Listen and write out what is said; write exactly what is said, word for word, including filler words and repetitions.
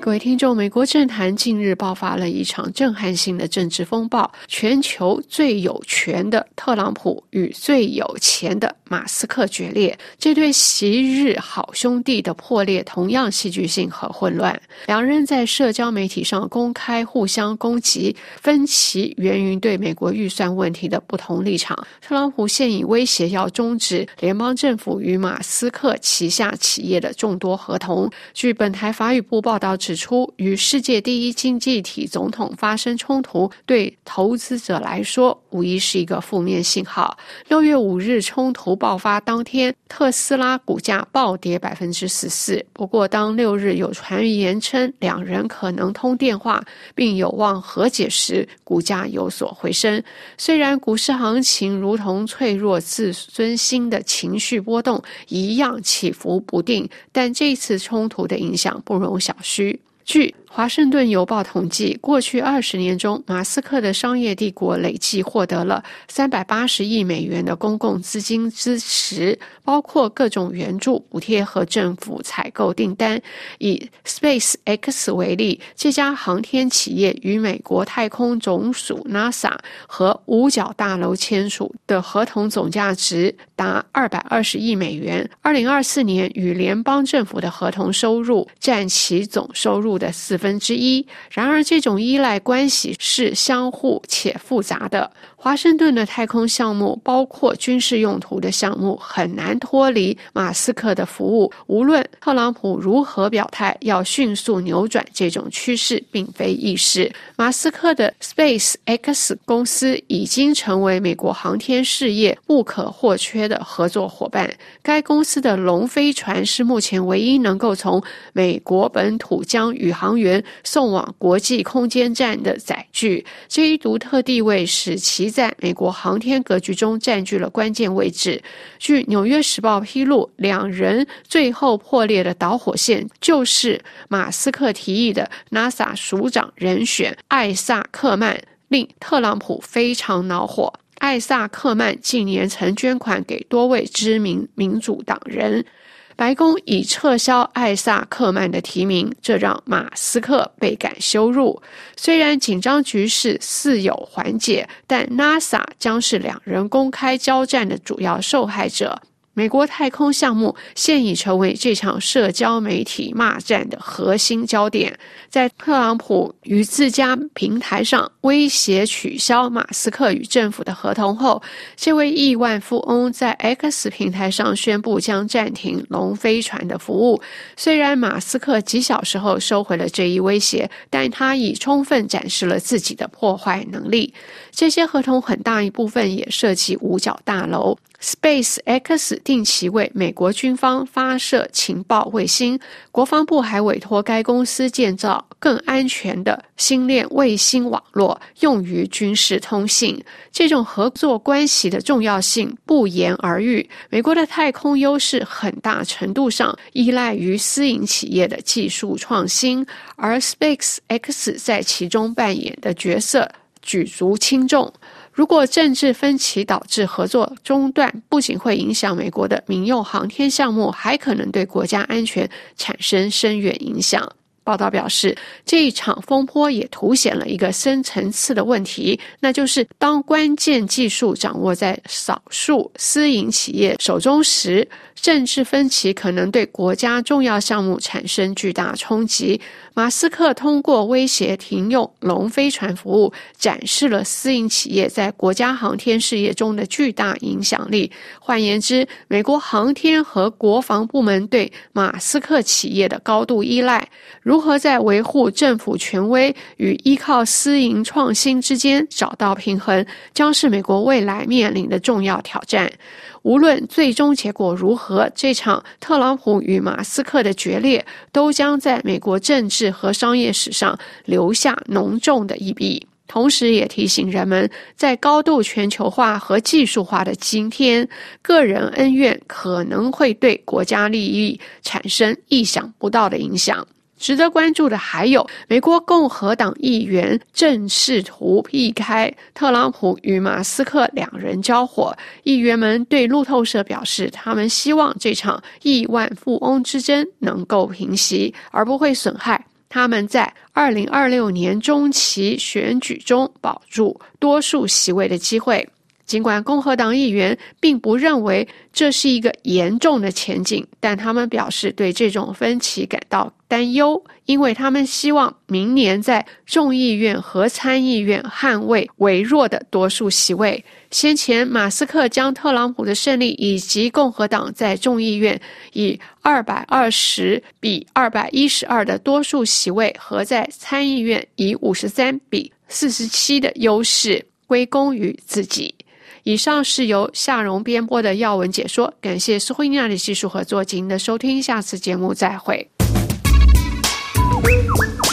各位听众，美国政坛近日爆发了一场震撼性的政治风暴，全球最有权的特朗普与最有钱的马斯克决裂，这对昔日好兄弟的破裂同样戏剧性和混乱。两人在社交媒体上公开互相攻击，分歧源于对美国预算问题的不同立场。特朗普现已威胁要终止联邦政府与马斯克旗下企业的众多合同。据本台法语部报道指出，与世界第一经济体总统发生冲突，对投资者来说无疑是一个负面信号。六月五日冲突爆发当天，特斯拉股价暴跌 百分之十四。 不过当六日有传言称两人可能通电话并有望和解时，股价有所回升。虽然股市行情如同脆弱自尊心的情绪波动一样起伏不定，但这次冲突的影响不容小觑。据华盛顿邮报统计，过去二十年中，马斯克的商业帝国累计获得了三百八十亿美元的公共资金支持，包括各种援助、补贴和政府采购订单。以 SpaceX 为例，这家航天企业与美国太空总署 NASA 和五角大楼签署的合同总价值达二百二十亿美元。二零二四年与联邦政府的合同收入占其总收入的四分之一。然而这种依赖关系是相互且复杂的。华盛顿的太空项目，包括军事用途的项目，很难脱离马斯克的服务。无论特朗普如何表态，要迅速扭转这种趋势并非易事。马斯克的 SpaceX 公司已经成为美国航天事业不可或缺的合作伙伴。该公司的龙飞船是目前唯一能够从美国本土将宇航员送往国际空间站的载具。这一独特地位使其在美国航天格局中占据了关键位置。据《纽约时报》披露，两人最后破裂的导火线就是马斯克提议的 NASA 署长人选艾萨克曼，令特朗普非常恼火。艾萨克曼近年曾捐款给多位知名民主党人。白宫已撤销艾萨克曼的提名，这让马斯克倍感羞辱。虽然紧张局势似有缓解，但 NASA 将是两人公开交战的主要受害者。美国太空项目现已成为这场社交媒体骂战的核心焦点。在特朗普于自家平台上威胁取消马斯克与政府的合同后，这位亿万富翁在 X 平台上宣布将暂停龙飞船的服务。虽然马斯克几小时后收回了这一威胁，但他已充分展示了自己的破坏能力。这些合同很大一部分也涉及五角大楼。SpaceX 定期为美国军方发射情报卫星，国防部还委托该公司建造更安全的星链卫星网络，用于军事通信。这种合作关系的重要性不言而喻。美国的太空优势很大程度上依赖于私营企业的技术创新，而 SpaceX 在其中扮演的角色举足轻重。如果政治分歧导致合作中断，不仅会影响美国的民用航天项目，还可能对国家安全产生深远影响。报道表示，这一场风波也凸显了一个深层次的问题，那就是当关键技术掌握在少数私营企业手中时，政治分歧可能对国家重要项目产生巨大冲击。马斯克通过威胁停用龙飞船服务，展示了私营企业在国家航天事业中的巨大影响力。换言之，美国航天和国防部门对马斯克企业的高度依赖，如何在维护政府权威与依靠私营创新之间找到平衡，将是美国未来面临的重要挑战。无论最终结果如何，这场特朗普与马斯克的决裂都将在美国政治和商业史上留下浓重的一笔。同时也提醒人们，在高度全球化和技术化的今天，个人恩怨可能会对国家利益产生意想不到的影响。值得关注的还有，美国共和党议员正试图避开特朗普与马斯克两人交火。议员们对路透社表示，他们希望这场亿万富翁之争能够平息，而不会损害他们在二零二六年中期选举中保住多数席位的机会。尽管共和党议员并不认为这是一个严重的前景，但他们表示对这种分歧感到担忧，因为他们希望明年在众议院和参议院捍卫微弱的多数席位。先前马斯克将特朗普的胜利以及共和党在众议院以二百二十比二百一十二的多数席位和在参议院以五十三比四十七的优势归功于自己。以上是由夏蓉编播的要闻解说，感谢苏慧娜的技术合作及您的收听，下次节目再会。